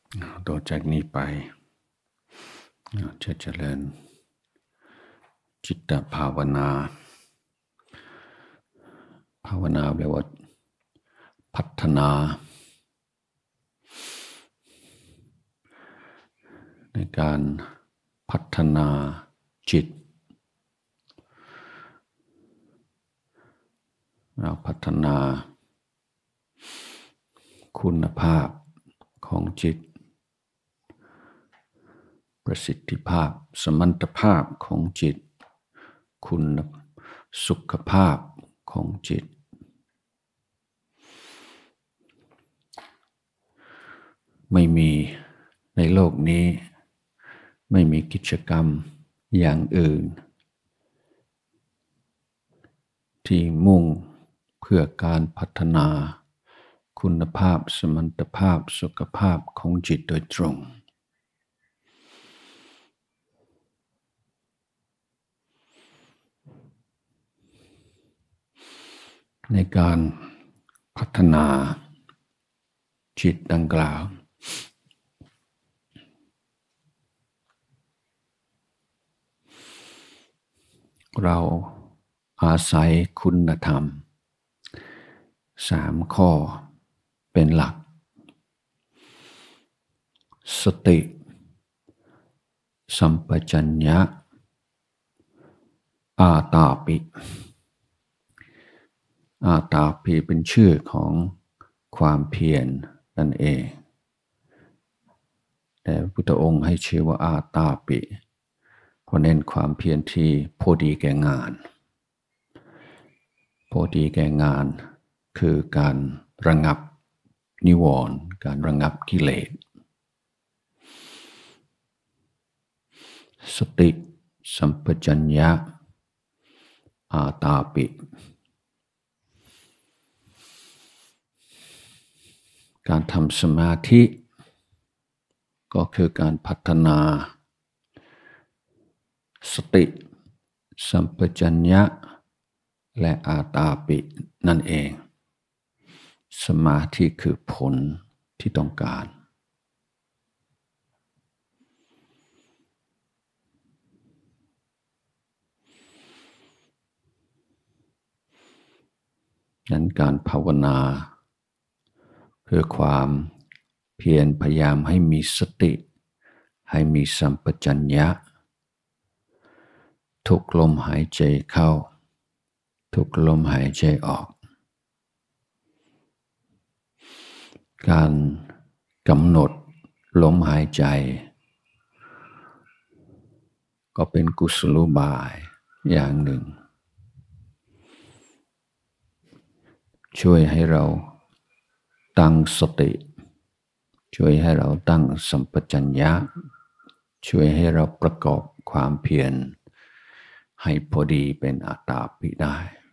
ต่อจากนี้ไปจะเจริญจิตตภาวนาแปลว่าพัฒนาในการพัฒนาจิตพัฒนาคุณภาพของจิตประสิทธิภาพสมรรถภาพของจิตคุณสุขภาพของจิตไม่มีในโลกนี้ไม่มีกิจกรรมอย่างอื่นที่มุ่งเพื่อการพัฒนาคุณภาพสมรรถภาพสุขภาพของจิตโดยตรงในการพัฒนาจิตดังกล่าวเราอาศัยคุณธรรม3ข้อเป็นหลักสติสัมปชัญญะอาตาปิเป็นชื่อของความเพียรนั่นเองแต่พระพุทธองค์ให้ชื่อว่าอาตาปิเพราะเน้นความเพียรที่พอดีแก่งานพอดีแก่งานคือการระงับนิวรณ์การระงับกิเลสสติสัมปชัญญะอาตาปิการทำสมาธิก็คือการพัฒนาสติสัมปชัญญะและอาตาปินั่นเองสมาธิคือผลที่ต้องการนั้นการภาวนาเพื่อความเพียรพยายามให้มีสติให้มีสัมปชัญญะทุกลมหายใจเข้าทุกลมหายใจออกการกำหนดลมหายใจก็เป็นกุศโลบายอย่างหนึ่งช่วยให้เราตั้งสติช่วยให้เราตั้งสัมปชัญญะช่วยให้เราประกอบความเพียรให้พอดีเป็นอาตาปิได้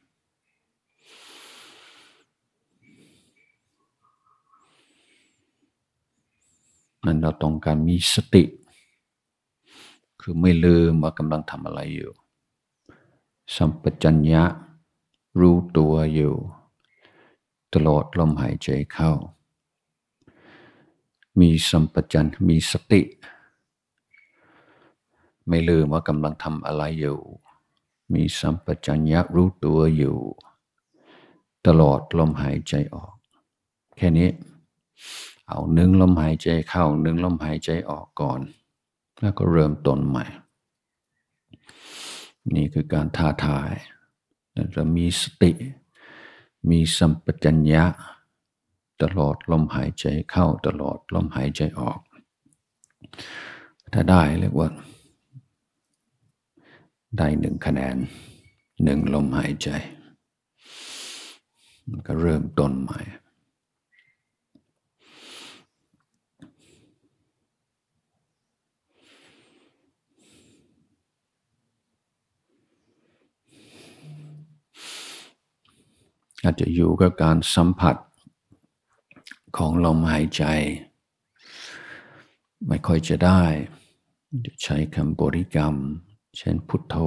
นั้นเราต้องการมีสติคือไม่ลืมว่ากำลังทำอะไรอยู่สัมปชัญญะรู้ตัวอยู่ตลอดลมหายใจเข้ามีสัมปชัญญะมีสติไม่ลืมว่ากำลังทำอะไรอยู่มีสัมปชัญญะรู้ตัวอยู่ตลอดลมหายใจออกแค่นี้เอา1ลมหายใจเข้า1ลมหายใจออกก่อนแล้วก็เริ่มต้นใหม่นี่คือการท้าทายเรามีสติมีสัมปชัญญะตลอดลมหายใจเข้าตลอดลมหายใจออกถ้าได้เรียกว่าได้1คะแนน1ลมหายใจก็เริ่มต้นใหม่อาจจะอยู่กับการสัมผัสของลมหายใจไม่ค่อยจะได้จะใช้คำบริกรรมเช่นพุทโธ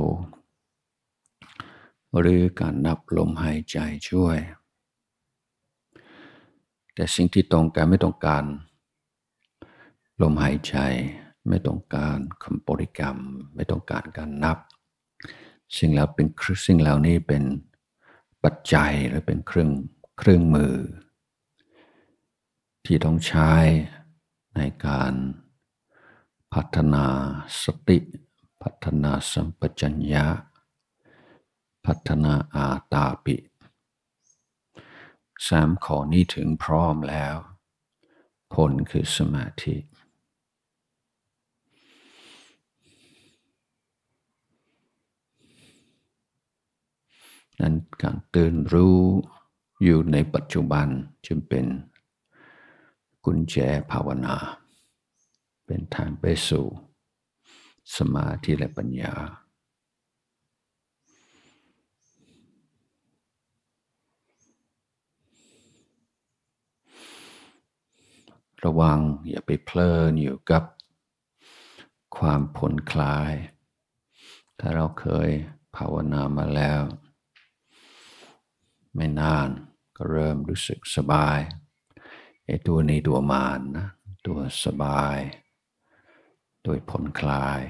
หรือการนับลมหายใจช่วยแต่สิ่งที่ต้องการไม่ต้องการลมหายใจไม่ต้องการคำบริกรรมไม่ต้องการการนับสิ่งเหล่านี้เป็นปัจจัยหรือเป็นเครื่องมือที่ต้องใช้ในการพัฒนาสติพัฒนาสัมปชัญญะพัฒนาอาตาปิ3 ข้อนี้ถึงพร้อมแล้วผลคือสมาธินั้นการตื่นรู้อยู่ในปัจจุบันจึงเป็นกุญแจภาวนาเป็นทางไปสู่สมาธิและปัญญาระวังอย่าไปเพลินอยู่กับความผ่อนคลายถ้าเราเคยภาวนามาแล้วไม่นานก็เริ่มรู้สึกสบายตัวนี้ตัวมานนะตัวสบายโดยผ่อนคลาย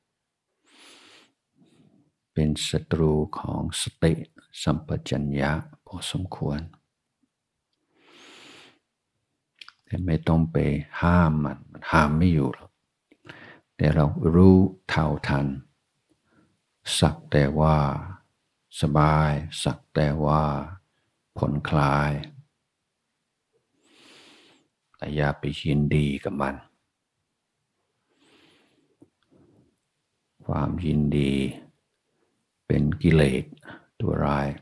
เป็นศัตรูของสติสัมปชัญญะพอสมควรแต่ไม่ต้องไปห้ามมันห้ามไม่อยู่หรอกแต่เรารู้เท่าทันสักแต่ว่าสบายสักแต่ว่าผ่อนคลายแต่อย่าไปยินดีกับมันความยินดีเป็นกิเลสตัวร้าย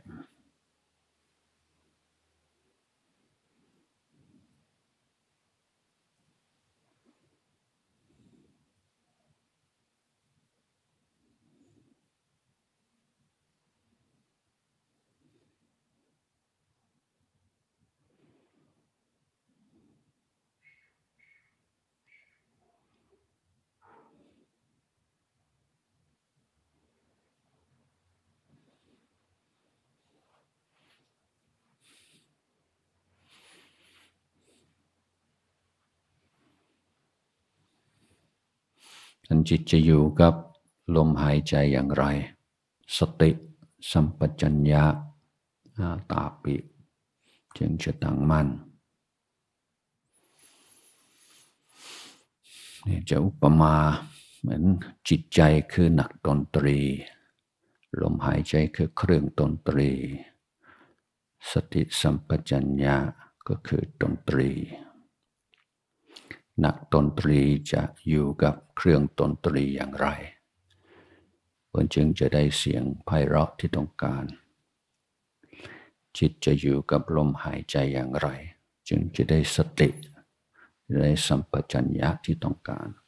อันจิตจะอยู่กับลมหายใจอย่างไรสติสัมปชัญญะอาตาปิจึงจะตั้งมั่นนี่จะอุปมาเหมือนจิตใจคือนักดนตรีลมหายใจคือเครื่องดนตรีสติสัมปชัญญะก็คือดนตรีนักดนตรีจะอยู่กับเครื่องดนตรีอย่างไรมันจึงจะได้เสียงไพเราะที่ต้องการจิตจะอยู่กับลมหายใจอย่างไรจึงจะได้สติได้สัมปชัญญะที่ต้องการ